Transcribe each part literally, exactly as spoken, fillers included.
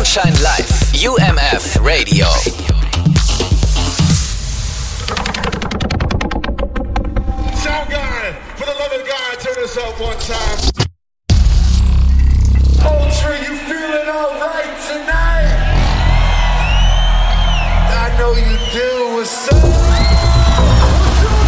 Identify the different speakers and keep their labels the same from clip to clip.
Speaker 1: Shine Live, U M F Radio.
Speaker 2: Sound guy, for the love of God, turn this up one time. Ultra, you feeling alright tonight? I know you do. What's up? What's up,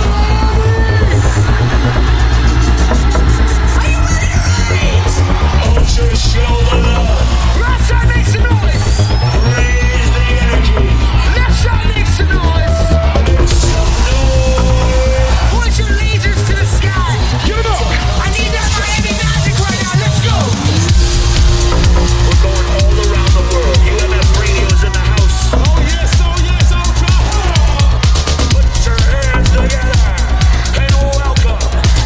Speaker 2: ladies? Ultra, show the love. Right side makes some noise. Raise the energy. Left side makes some noise. Make some noise. Point your lasers to the sky. Give it up. I need that Miami Magic right now. Let's go. We're going all around the world. U M F Radio's in the house. Oh yes, oh yes, Ultra. Put your hands together and welcome.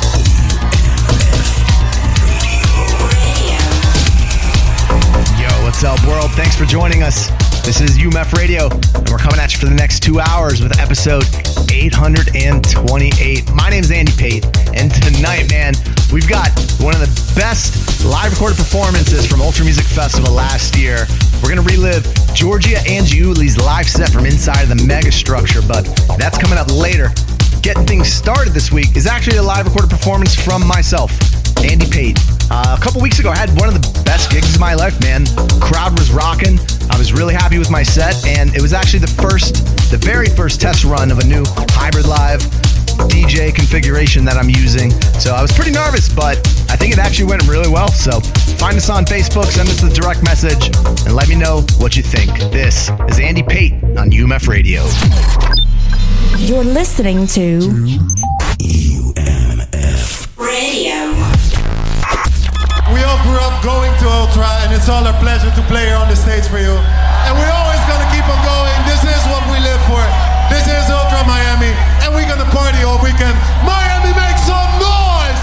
Speaker 3: Yo, what's up, world? Thanks for joining us. This is U M F Radio, and we're coming at you for the next two hours with episode eight hundred twenty-eight. My name's Andy Pate, and tonight, man, we've got one of the best live recorded performances from Ultra Music Festival last year. We're going to relive Giorgia Angiuli's live set from inside of the Megastructure, but that's coming up later. Getting things started this week is actually a live recorded performance from myself, Andy Pate. Uh, a couple weeks ago, I had one of the best gigs of my life, man. Crowd was rocking. I was really happy with my set, and it was actually the first, the very first test run of a new hybrid live D J configuration that I'm using. So I was pretty nervous, but I think it actually went really well. So find us on Facebook, send us a direct message, and let me know what you think. This is Andy Pate on U M F Radio.
Speaker 4: You're listening to
Speaker 5: U M F
Speaker 4: Radio.
Speaker 6: We all grew up going to Ultra, and it's all a pleasure to play here on the stage for you. And we're always gonna keep on going. This is what we live for. This is Ultra Miami, and we're gonna party all weekend. Miami, make some noise!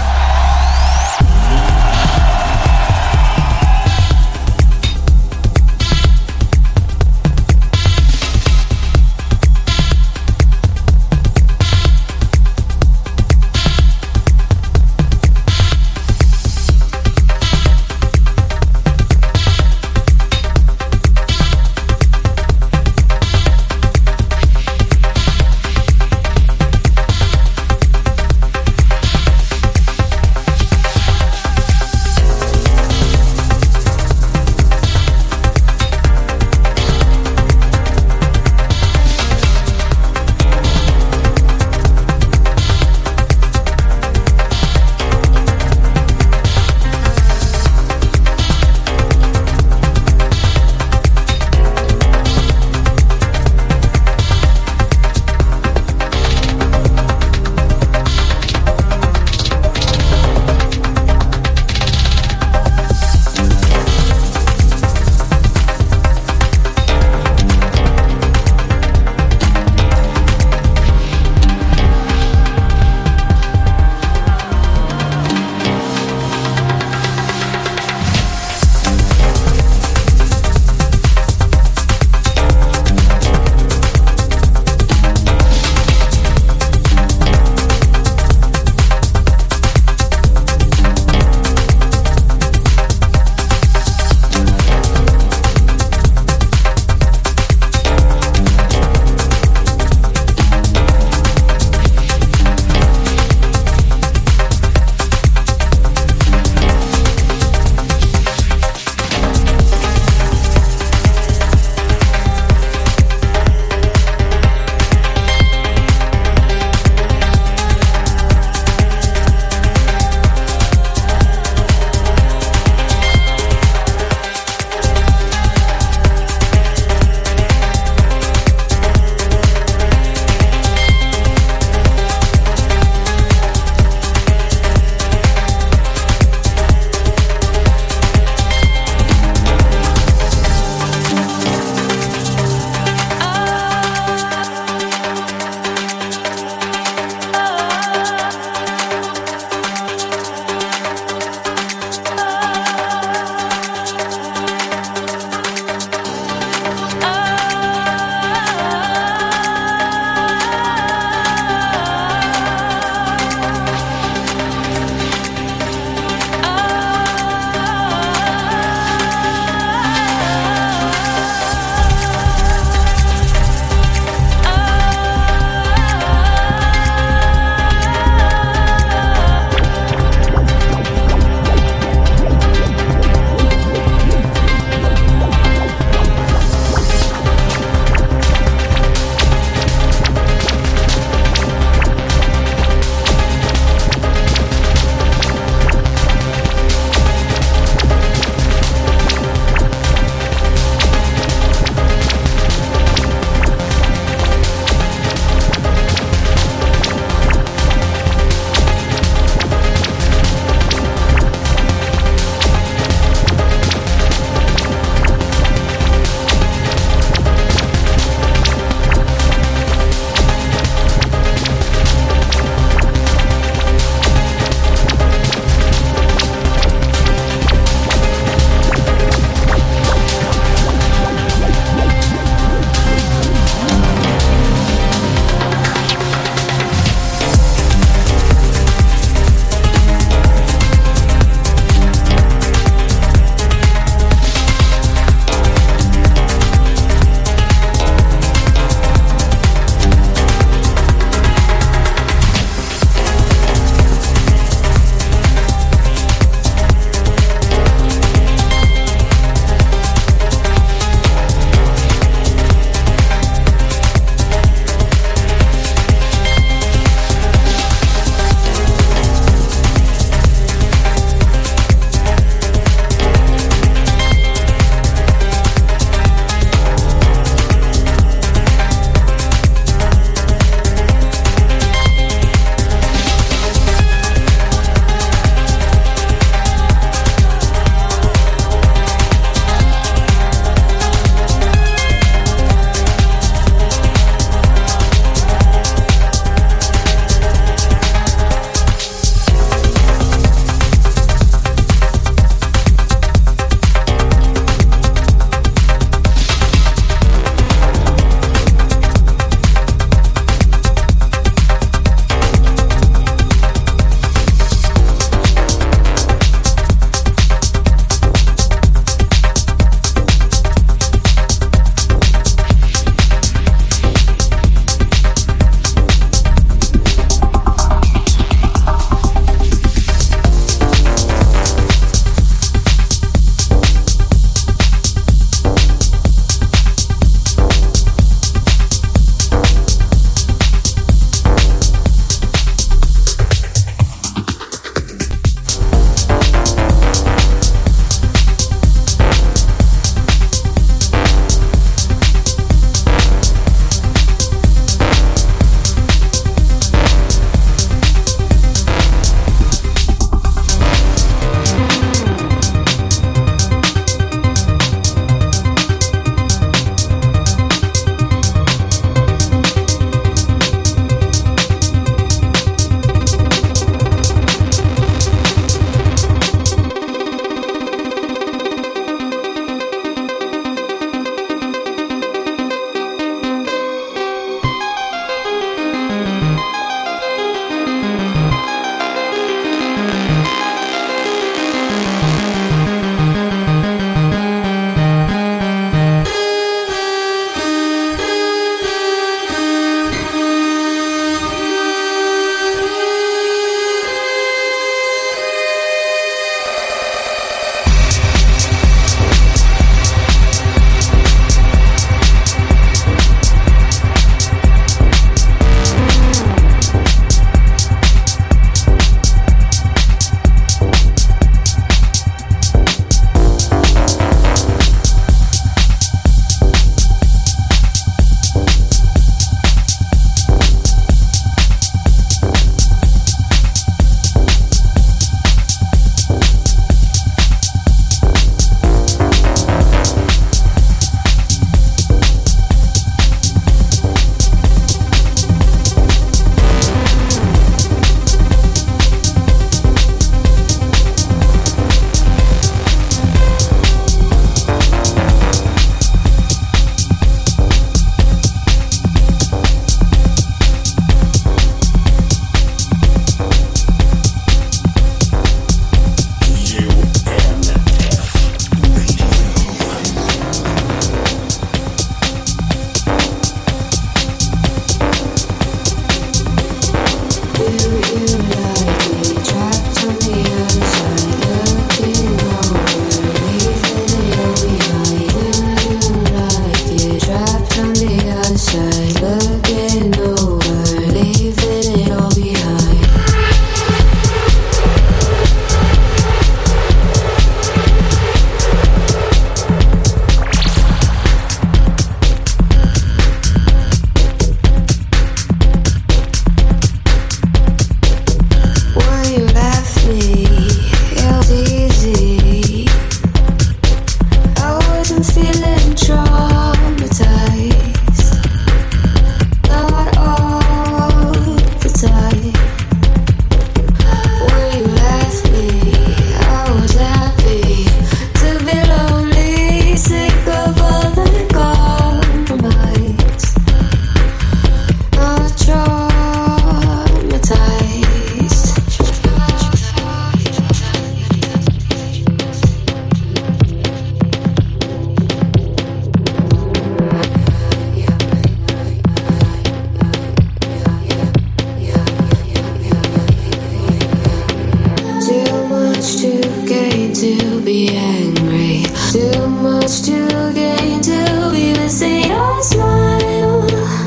Speaker 7: be angry. Too much to gain to be missing your smile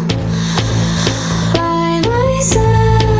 Speaker 7: by my side.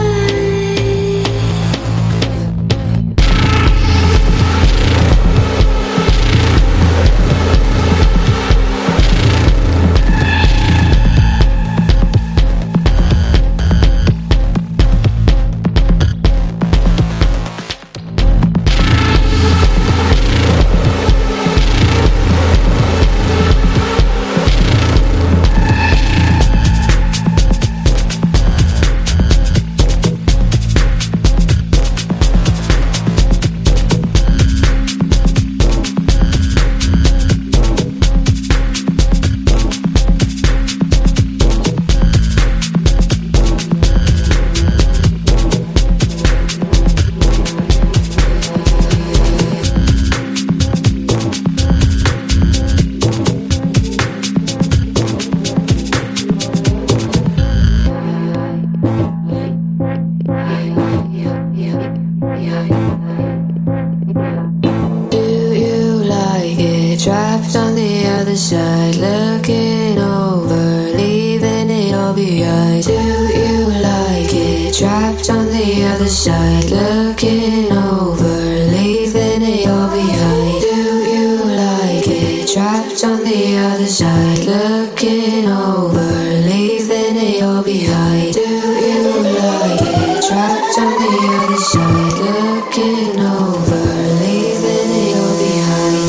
Speaker 7: Side, looking over, leaving it all behind. Do you like it? Trapped on the other side, looking over, leaving it all behind. Do you like it? Trapped on the other side, looking over, leaving it all behind. Do you like it? Trapped on the other side, looking over, leaving it all behind.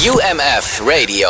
Speaker 1: U M F Radio.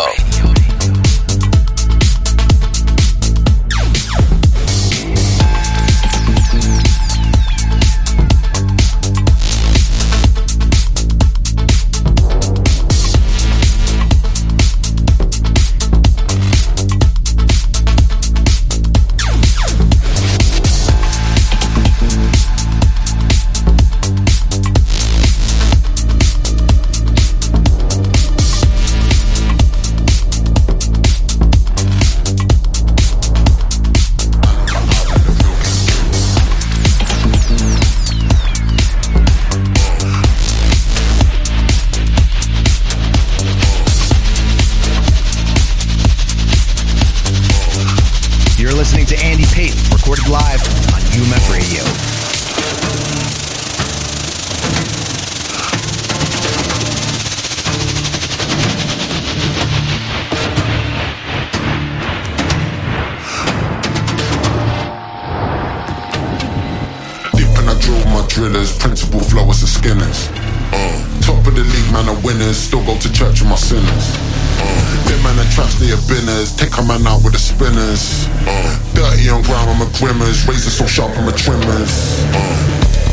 Speaker 8: Principal flow as a Skinners. Uh, top of the league, man, are winners. Still go to church with my sinners. Uh, them man are trash, they are binners. Take a man out with the spinners. Uh, dirty on ground, I'm a grimmers. Razor so sharp, I'm a trimmers. Uh,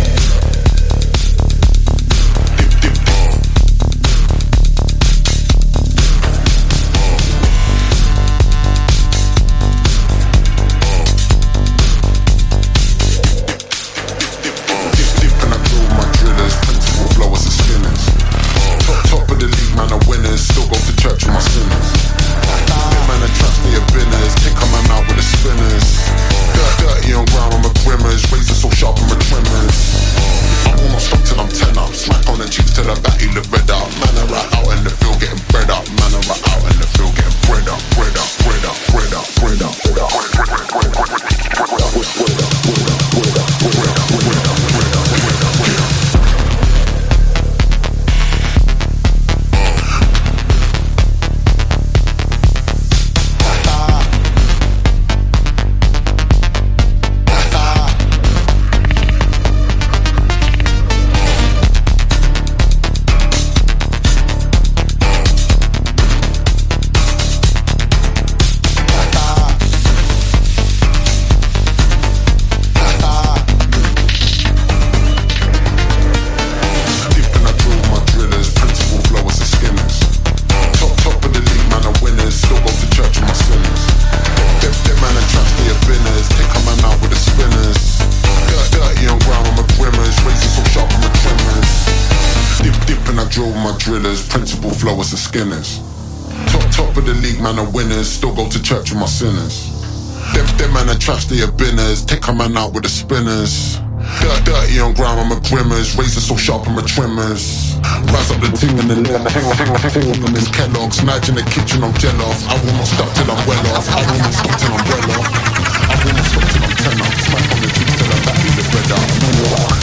Speaker 8: Skinners. Top, top of the league, man, are winners. Still go to church with my sinners. Them, them man are trash, they are binners. Take a man out with the spinners. Dirt, dirty on ground, I'm a grimmers. Razor so sharp, I'm a trimmers. Rise up the ting and the limb. I'm in Kellogg's. Nige in the kitchen, I'm gel off. I will not stop till I'm well off. I will not stop till I'm well off. I will not stop till I'm ten up. Smack on the cheeks till I'm back in the bread out.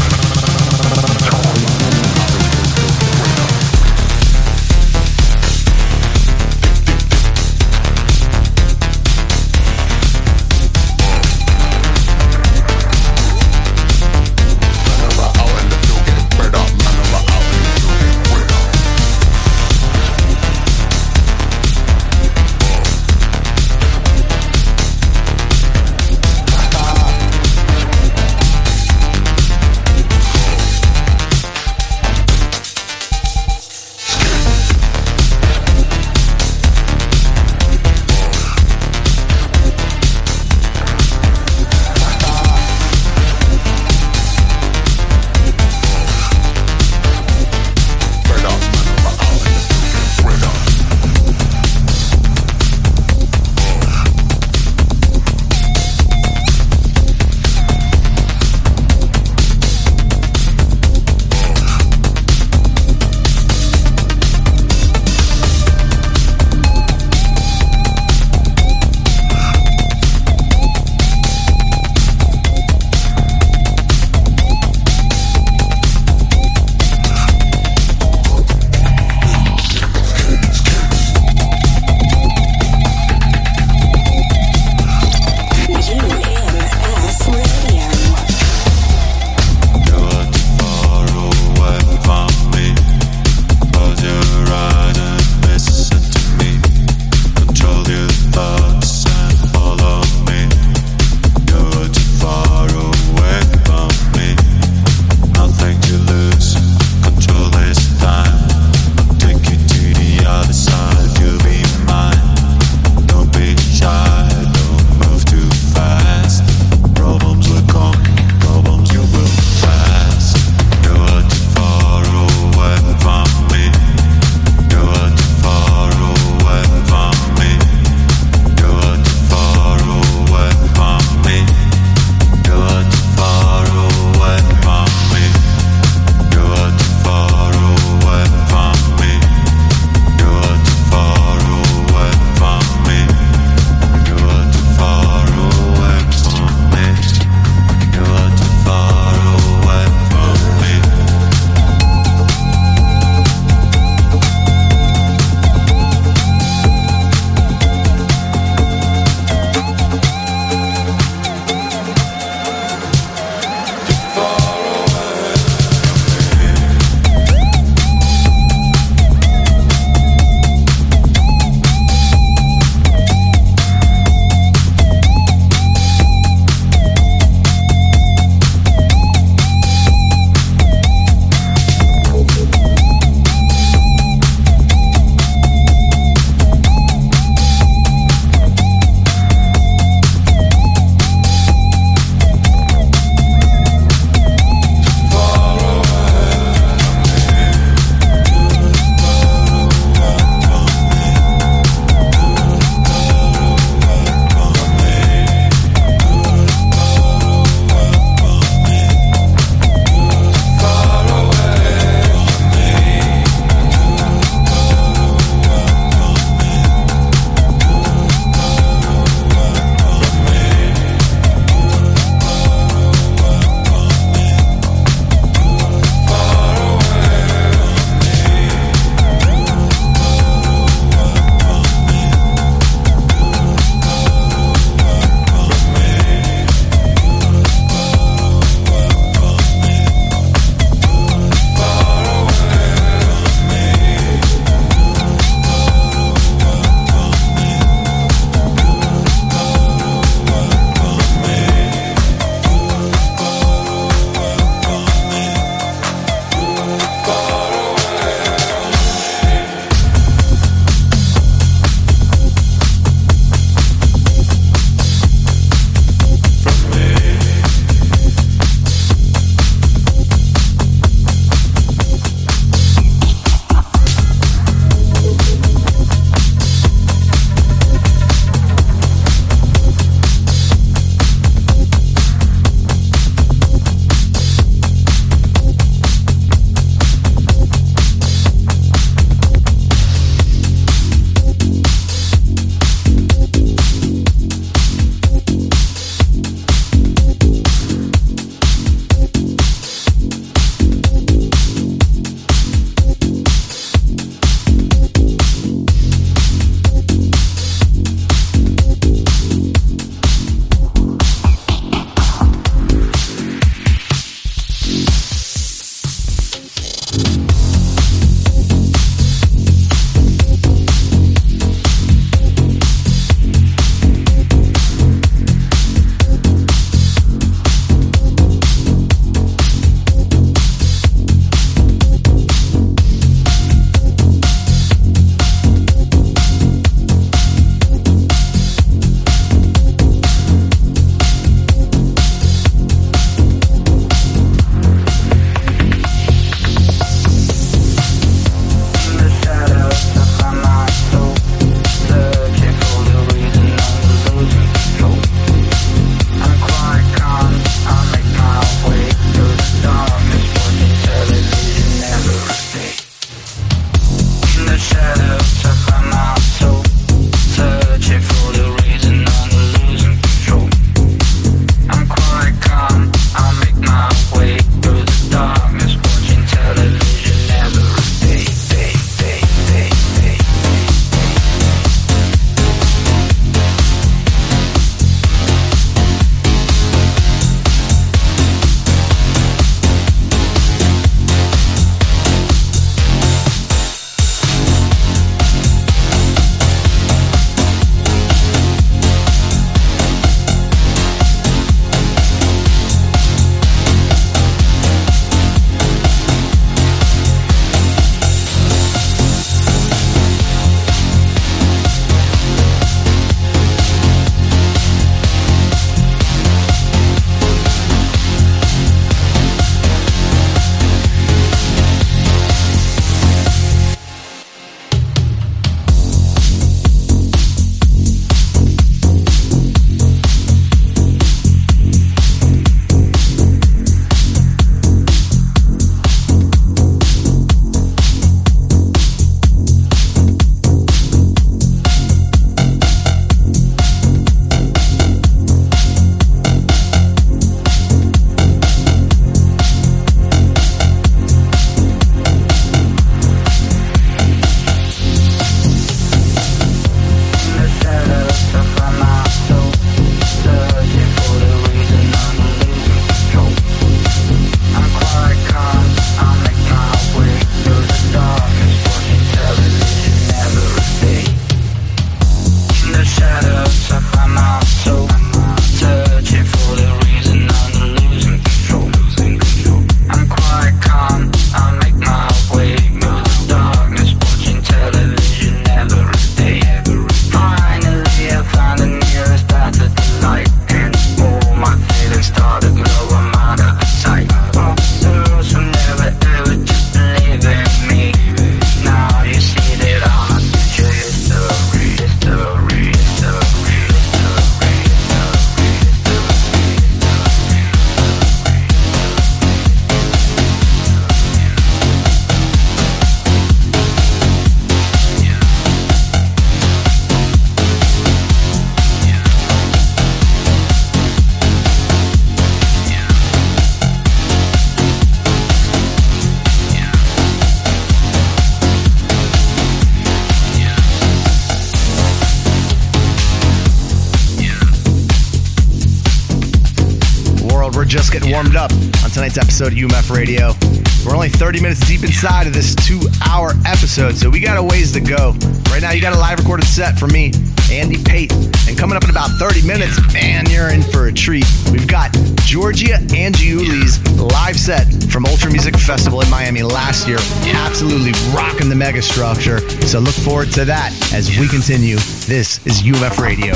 Speaker 3: just getting warmed up on tonight's episode of U M F Radio. We're only thirty minutes deep inside of this two-hour episode, so we got a ways to go. Right now, you got a live recorded set from me, Andy Pate. And coming up in about thirty minutes, man, you're in for a treat. We've got Georgia Angiuli's live set from Ultra Music Festival in Miami last year. Absolutely rocking the mega structure. So look forward to that as we continue. This is U M F Radio.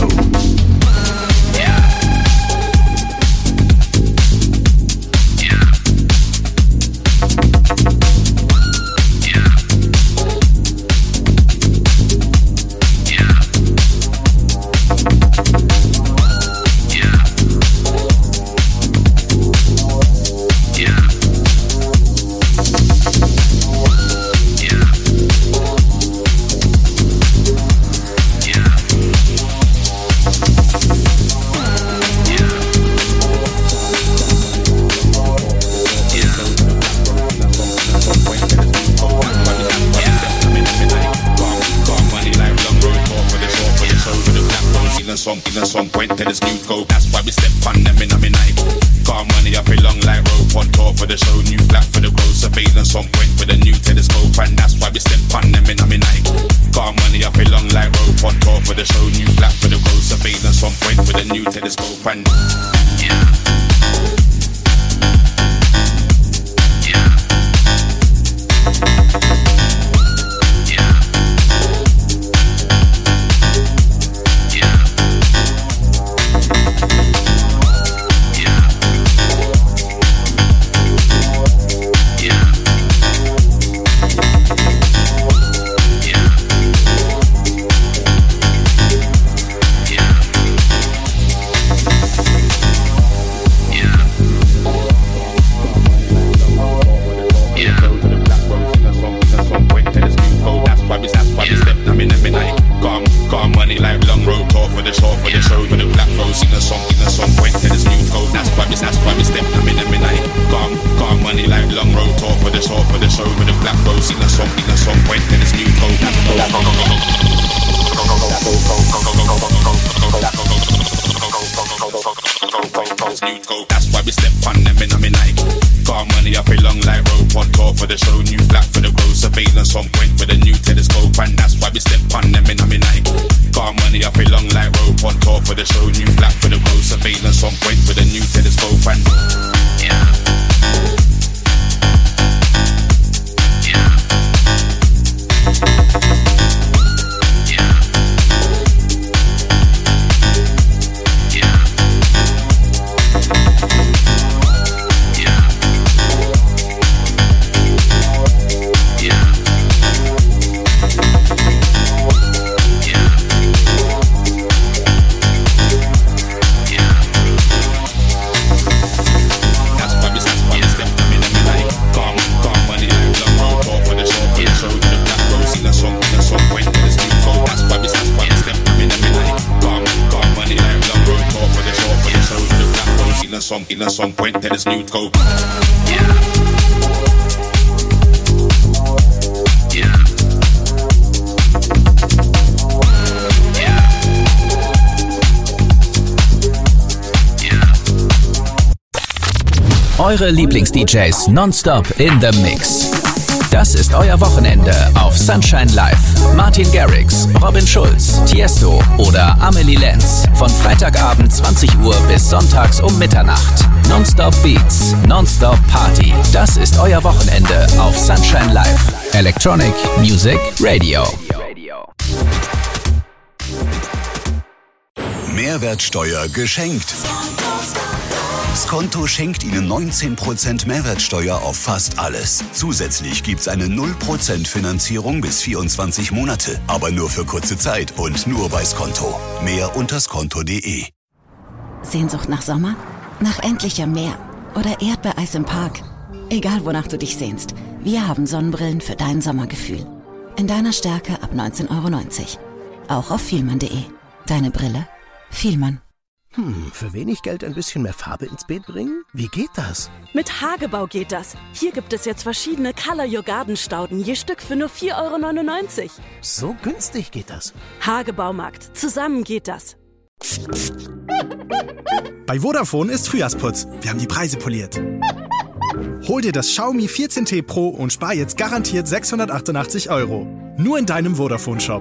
Speaker 9: Some point to this new code, that's why we step on them in a night. Got money, I feel long like rope on tour for the show, new flat for the growth, surveillance on point with a new telescope, and that's why we step on them in a night. Got money, I feel long like rope on tour for the show, new flat for the growth, surveillance on point with a new telescope, and yeah. In some point that is new code. Yeah. Yeah. Yeah.
Speaker 1: Eure Lieblings-D Js nonstop in the Mix. Das ist euer Wochenende auf Sunshine Live. Martin Garrix, Robin Schulz, Tiesto oder Amelie Lenz. Von Freitagabend zwanzig Uhr bis sonntags um Mitternacht. Nonstop Beats, Nonstop Party. Das ist euer Wochenende auf Sunshine Live. Electronic Music Radio.
Speaker 5: Mehrwertsteuer geschenkt. Skonto schenkt Ihnen neunzehn Prozent Mehrwertsteuer auf fast alles. Zusätzlich gibt's eine null Prozent Finanzierung bis vierundzwanzig Monate. Aber nur für kurze Zeit und nur bei Skonto. Mehr unter skonto punkt de.
Speaker 10: Sehnsucht nach Sommer? Nach endlichem Meer? Oder Erdbeereis im Park? Egal wonach du dich sehnst, wir haben Sonnenbrillen für dein Sommergefühl. In deiner Stärke ab neunzehn Euro neunzig. Auch auf vielmann punkt de. Deine Brille? Vielmann.
Speaker 11: Hm, für wenig Geld ein bisschen mehr Farbe ins Beet bringen? Wie geht das?
Speaker 12: Mit Hagebau geht das. Hier gibt es jetzt verschiedene Color Your Garden Stauden, je Stück für nur vier Euro neunundneunzig.
Speaker 11: So günstig geht das.
Speaker 12: Hagebaumarkt. Zusammen geht das.
Speaker 13: Bei Vodafone ist Frühjahrsputz. Wir haben die Preise poliert. Hol dir das Xiaomi vierzehn T Pro und spar jetzt garantiert sechshundertachtundachtzig Euro. Nur in deinem Vodafone-Shop.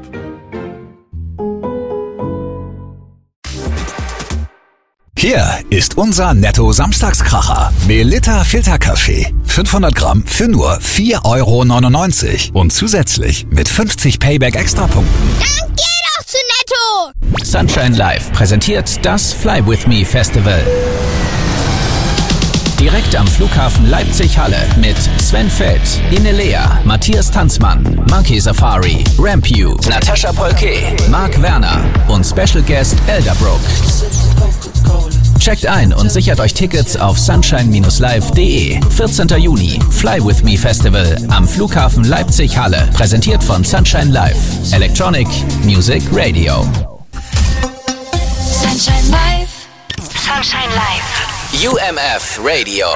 Speaker 1: Hier ist unser Netto-Samstagskracher. Melita Filterkaffee. fünfhundert Gramm für nur vier Euro neunundneunzig. Und zusätzlich mit fünfzig Payback-Extrapunkten.
Speaker 14: Dann geh doch zu Netto!
Speaker 1: Sunshine Live präsentiert das Fly With Me Festival. Direkt am Flughafen Leipzig-Halle mit Sven Feld, Inelea, Matthias Tanzmann, Monkey Safari, Rampew, Natascha Polke, Mark Werner und Special Guest Elderbrook. Checkt ein und sichert euch Tickets auf sunshine Bindestrich live Punkt de. vierzehnten Juni, Fly With Me Festival am Flughafen Leipzig-Halle. Präsentiert von Sunshine Live, Electronic Music Radio.
Speaker 14: Sunshine Live. Sunshine Live.
Speaker 1: U M F Radio.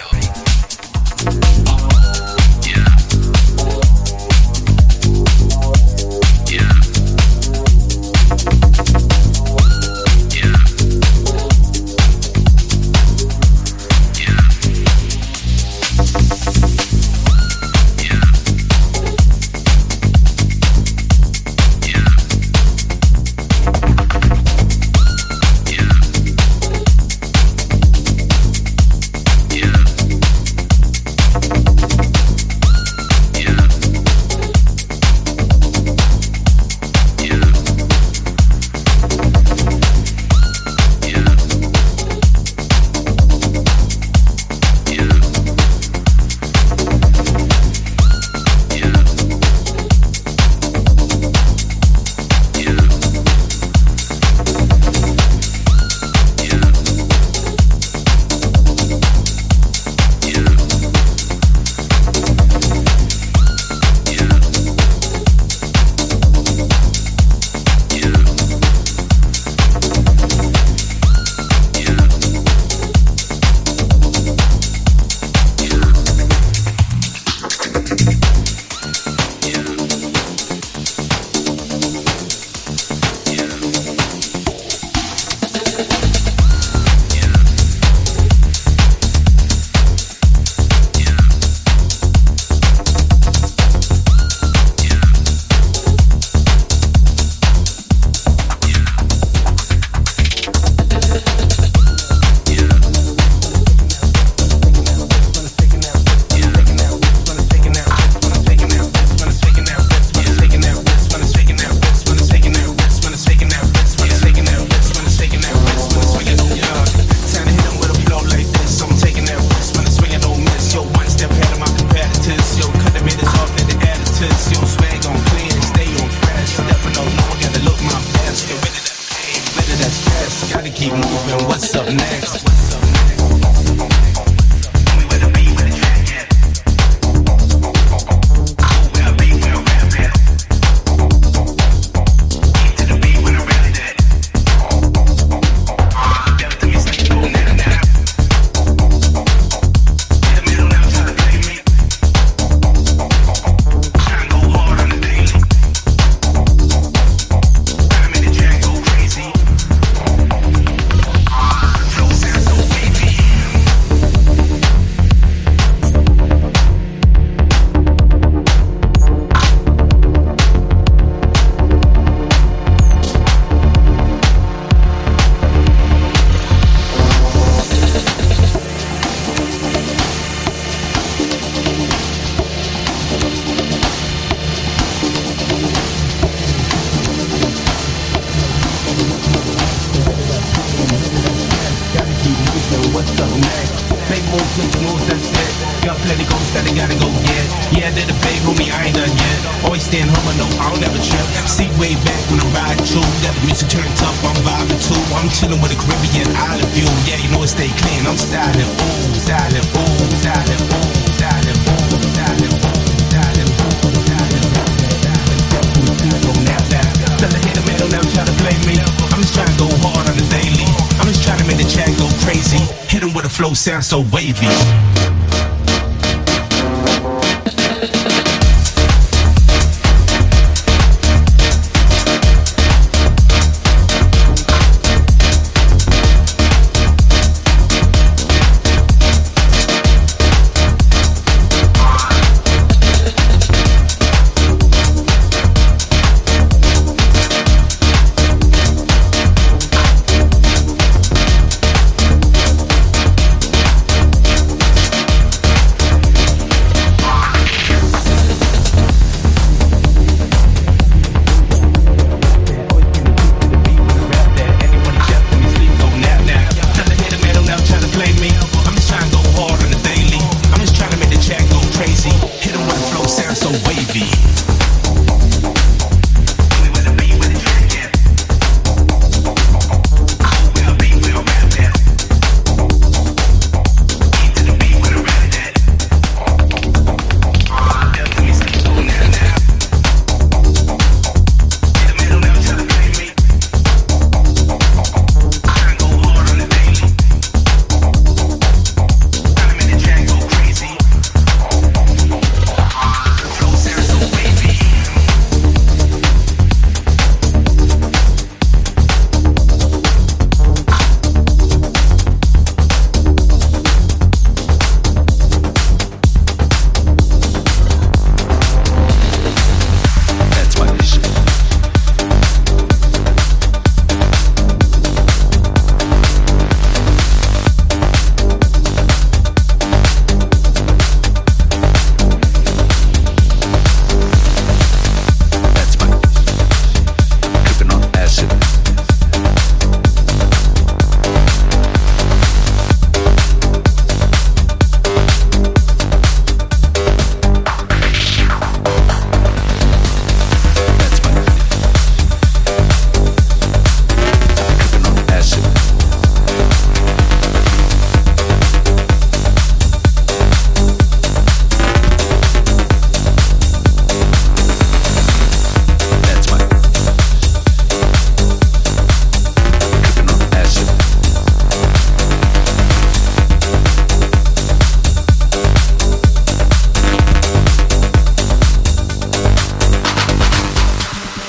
Speaker 15: Sounds so wavy.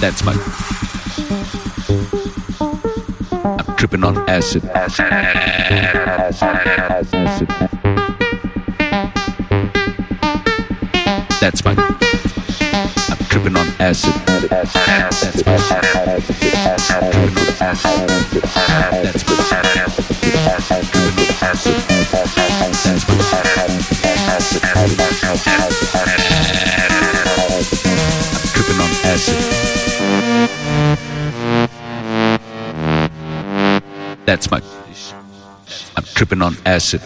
Speaker 1: That's my. I'm tripping on acid. Acid. Acid. That's my. I'm tripping on acid. That's my. That's my. That's my. Tripping on acid. That's my. I'm tripping on acid.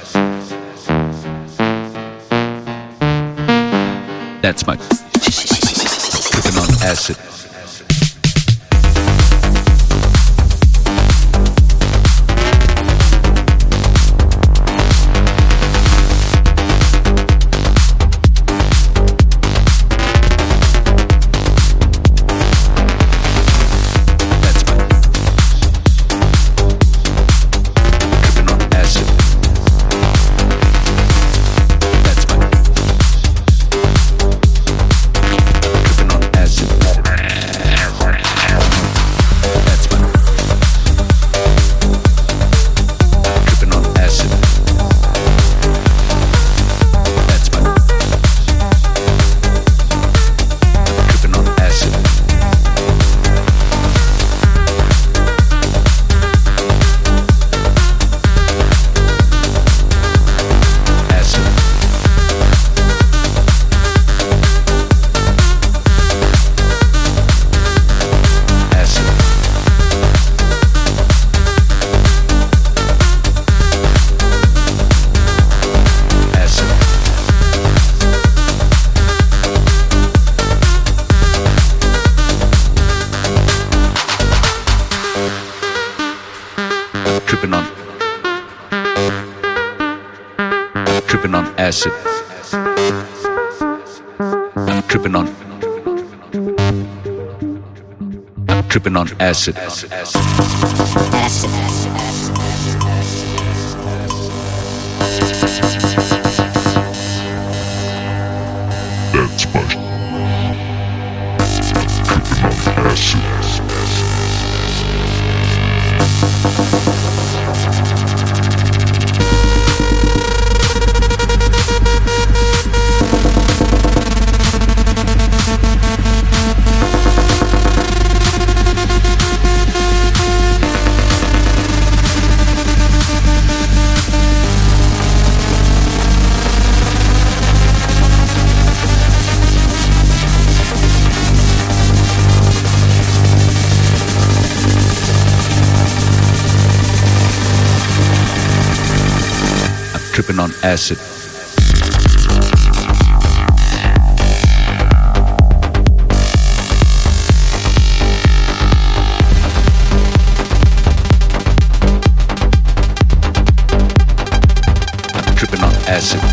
Speaker 1: That's my. Tripping on acid. Acid. I'm tripping on. I'm tripping on acid. Acid. Acid. Acid. That's my. Tripping on acid. Tripping on acid. I'm tripping on acid.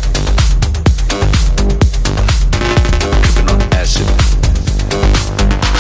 Speaker 1: Acid.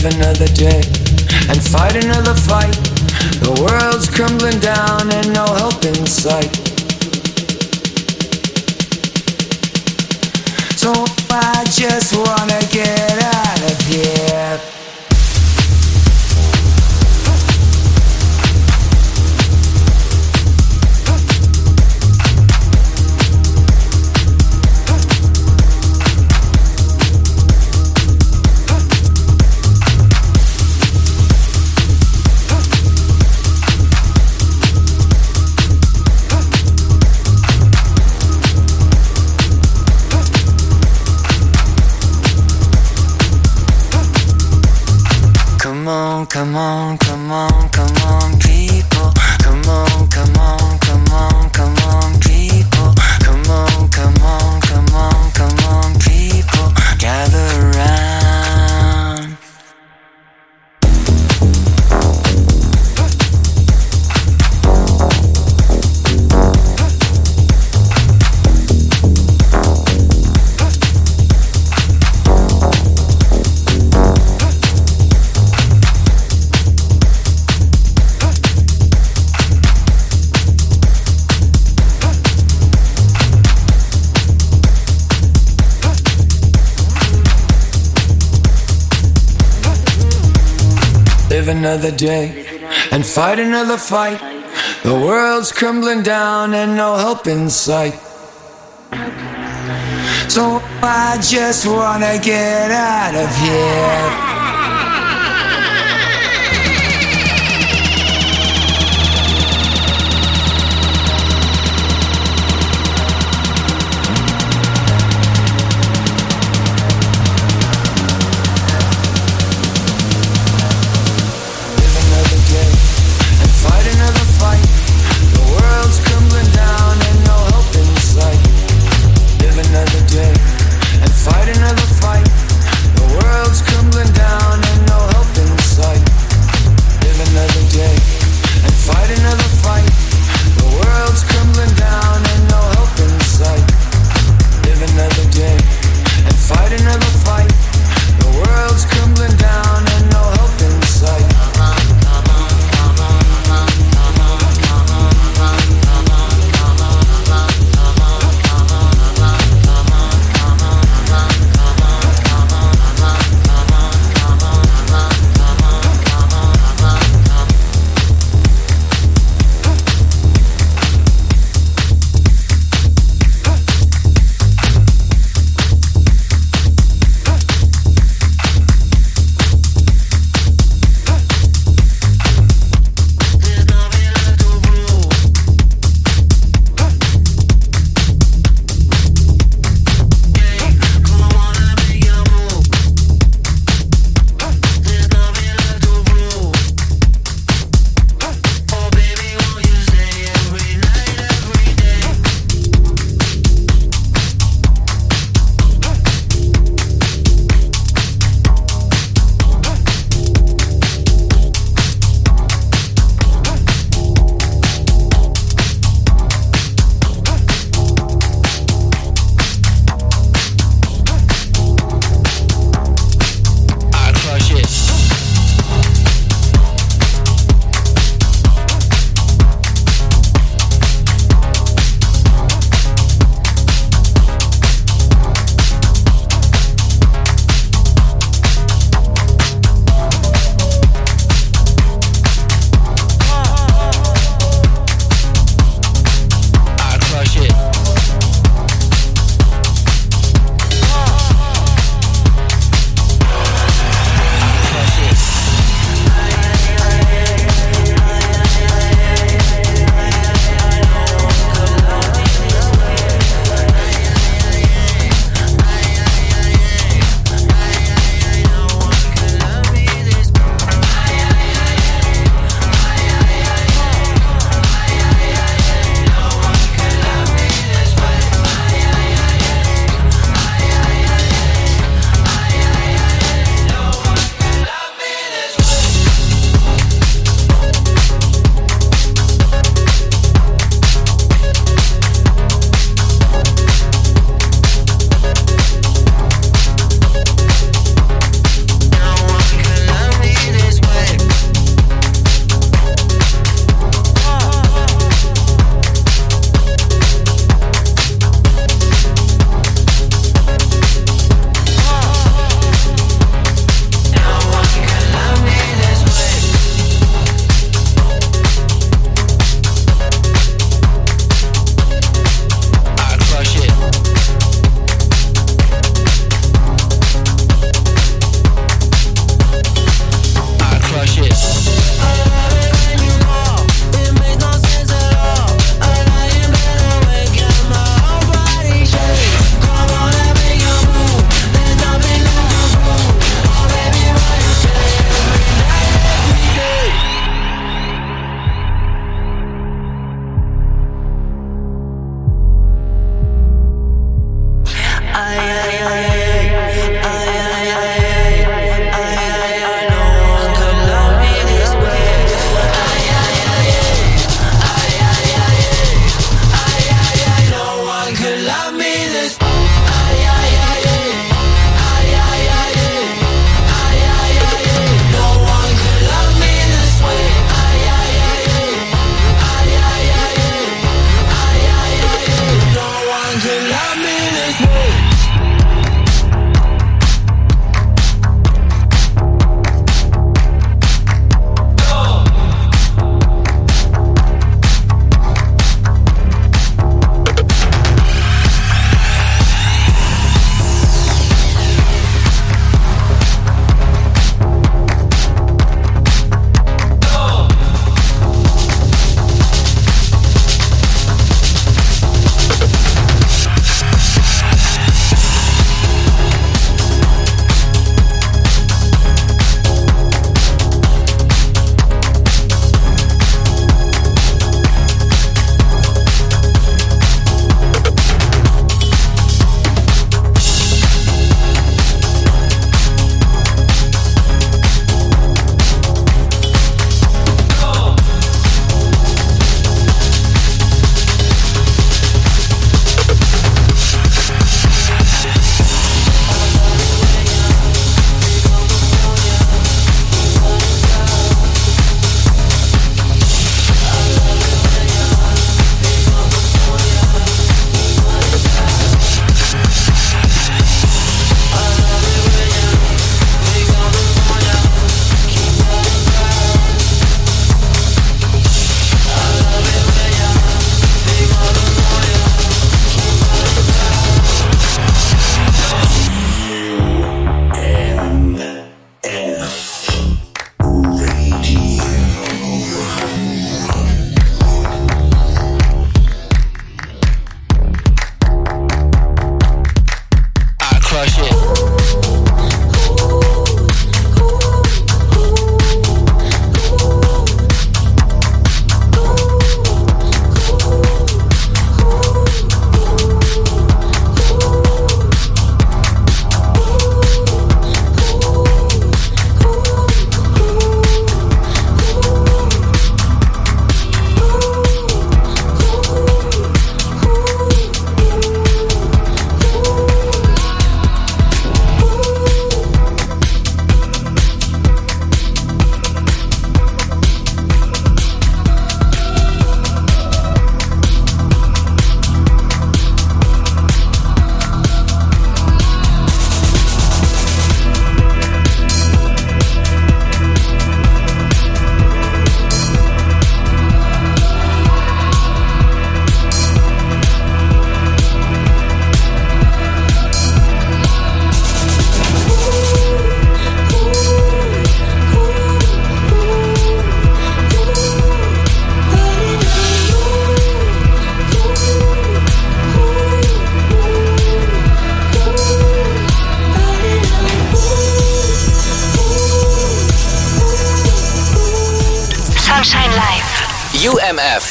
Speaker 15: another day and fight another fight. The world's crumbling down and no help in sight. So I just wanna get out of here. Come on, come on, come on, people. Come on, come on, come on, come on, people. Come on, come on, come on, come on, people. Gather around. Live another day and fight another fight. The world's crumbling down and no help in sight. So I just wanna get out of here. Fight another fight. The world's crumbling down.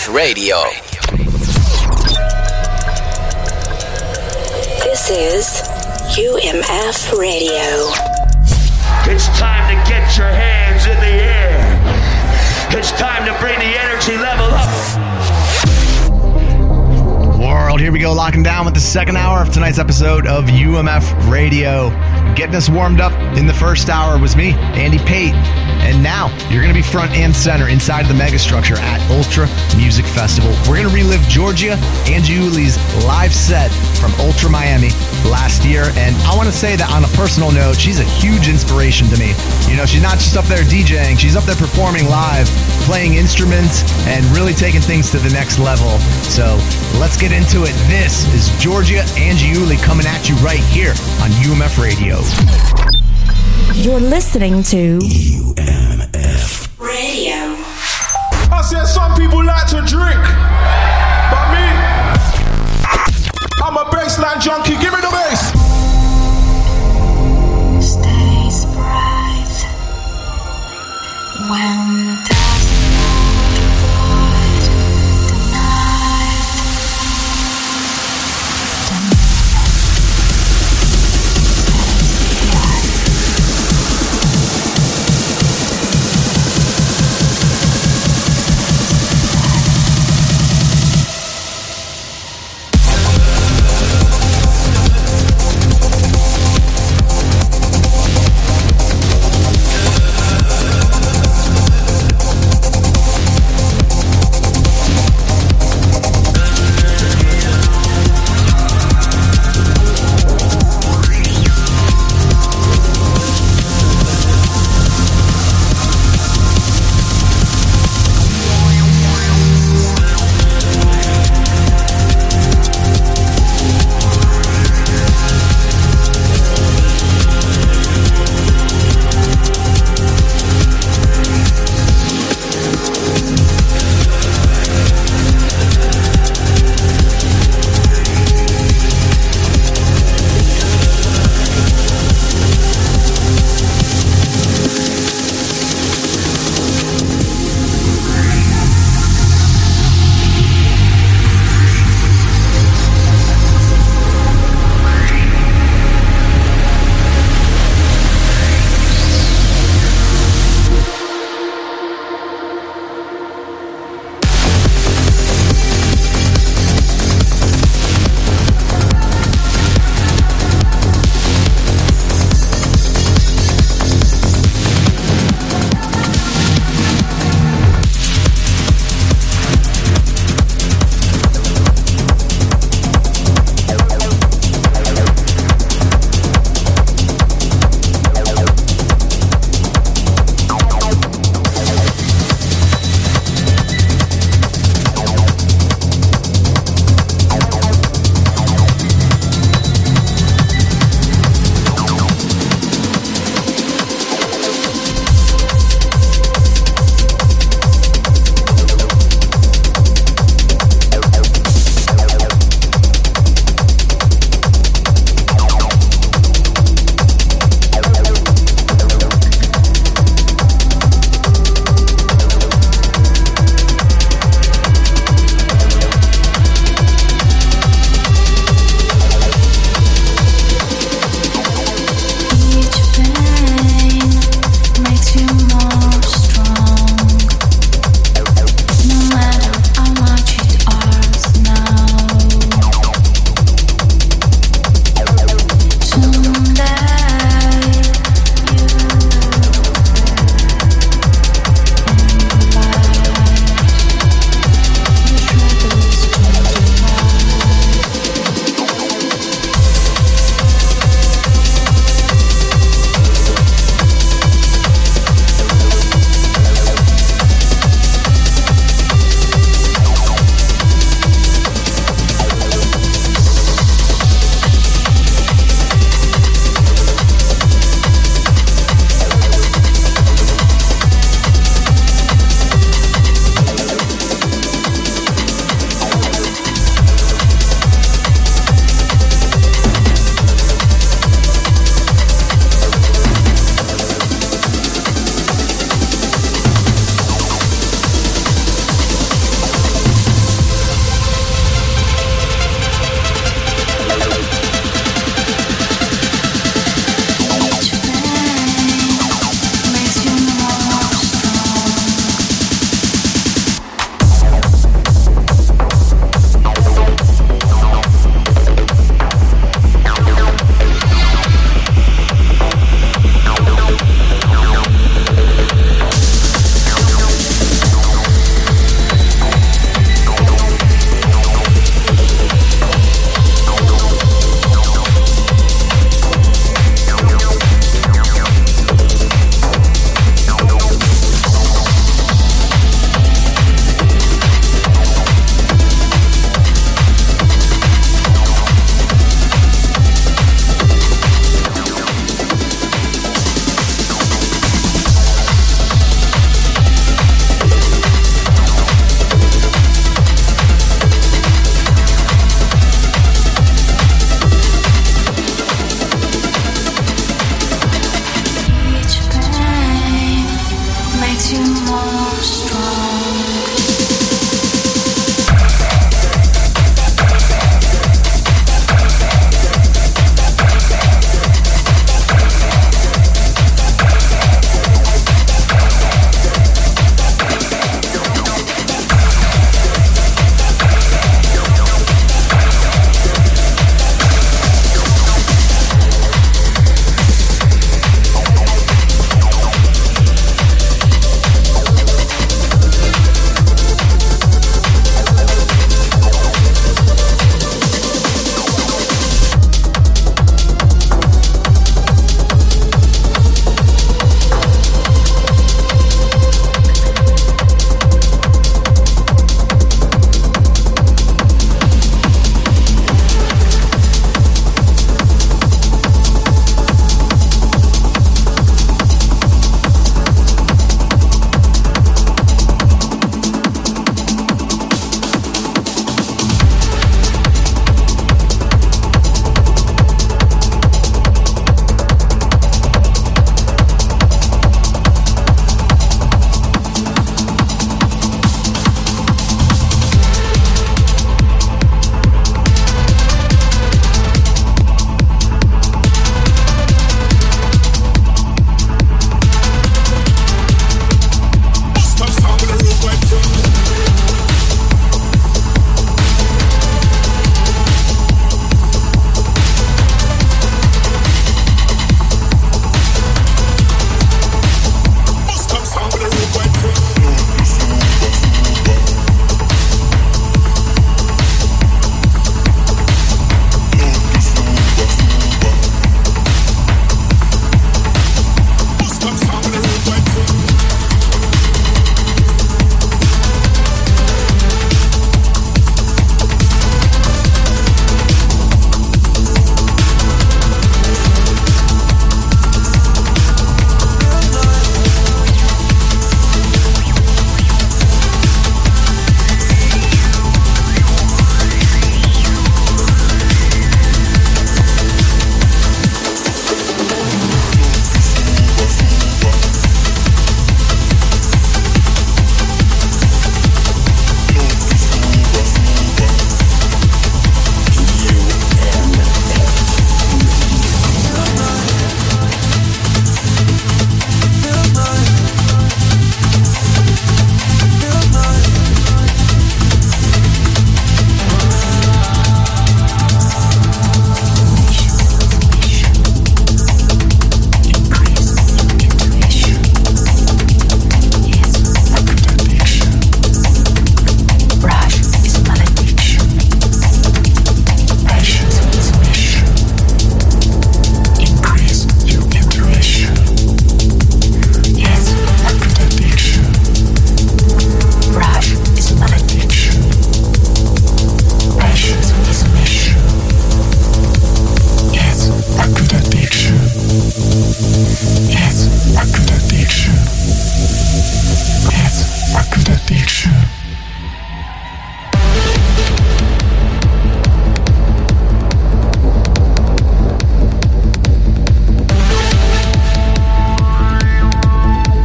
Speaker 1: F Radio.
Speaker 16: This is U M F Radio.
Speaker 2: It's time to get your hands in the air. It's time to bring the energy level up.
Speaker 3: World, here we go, locking down with the second hour of tonight's episode of U M F Radio. Getting us warmed up in the first hour was me, Andy Pate. And now you're going to be front and center inside of the megastructure at Ultra Music Festival. We're going to relive Georgia Angiuli's live set from Ultra Miami last year. And I want to say that on a personal note, she's a huge inspiration to me. You know, she's not just up there DJing, she's up there performing live, playing instruments, and really taking things to the next level. So let's get into it. This is Georgia Angiuli coming at you right here on U M F Radio.
Speaker 4: You're listening to
Speaker 14: U M F
Speaker 16: Radio.
Speaker 2: I said some people like to drink.